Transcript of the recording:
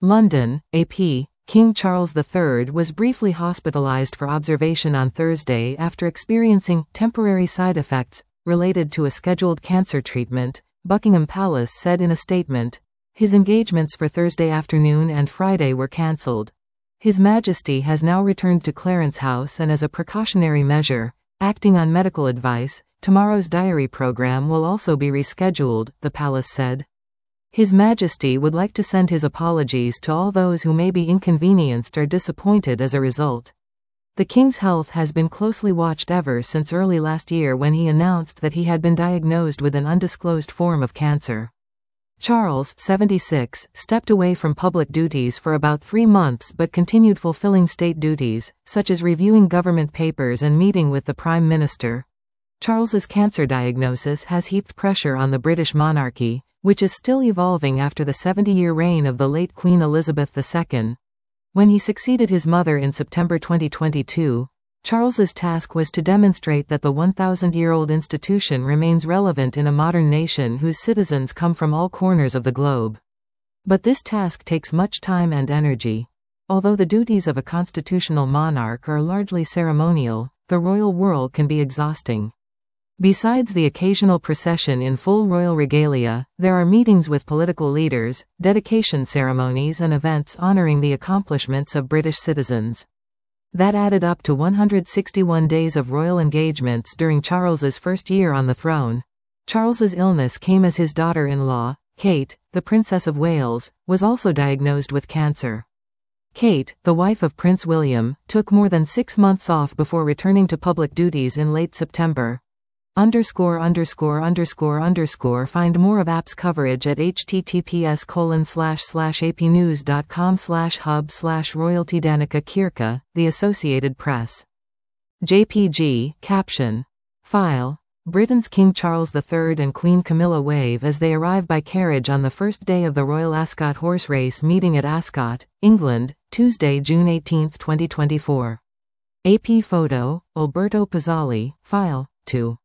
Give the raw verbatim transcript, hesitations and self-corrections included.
London, A P. King Charles the Third was briefly hospitalized for observation on Thursday after experiencing temporary side effects related to a scheduled cancer treatment, Buckingham Palace said in a statement. His engagements for Thursday afternoon and Friday were cancelled. His Majesty has now returned to Clarence House, and as a precautionary measure, acting on medical advice, tomorrow's diary program will also be rescheduled, the palace said. His Majesty would like to send his apologies to all those who may be inconvenienced or disappointed as a result. The King's health has been closely watched ever since early last year when he announced that he had been diagnosed with an undisclosed form of cancer. Charles, seventy-six, stepped away from public duties for about three months but continued fulfilling state duties, such as reviewing government papers and meeting with the Prime Minister. Charles's cancer diagnosis has heaped pressure on the British monarchy, which is still evolving after the seventy-year reign of the late Queen Elizabeth the Second. When he succeeded his mother in September twenty twenty-two, Charles's task was to demonstrate that the one thousand year old institution remains relevant in a modern nation whose citizens come from all corners of the globe. But this task takes much time and energy. Although the duties of a constitutional monarch are largely ceremonial, the royal world can be exhausting. Besides the occasional procession in full royal regalia, there are meetings with political leaders, dedication ceremonies and events honoring the accomplishments of British citizens. That added up to one hundred sixty-one days of royal engagements during Charles's first year on the throne. Charles's illness came as his daughter-in-law, Kate, the Princess of Wales, was also diagnosed with cancer. Kate, the wife of Prince William, took more than six months off before returning to public duties in late September. Underscore underscore underscore underscore find more of A P's coverage at https colon slash slash apnews.com slash hub slash royalty. Danica Kirka, The Associated Press. J P G, caption. File. Britain's King Charles the Third and Queen Camilla wave as they arrive by carriage on the first day of the Royal Ascot Horse Race meeting at Ascot, England, Tuesday, June eighteenth, twenty twenty-four. A P photo, Alberto Pizzali, file. two.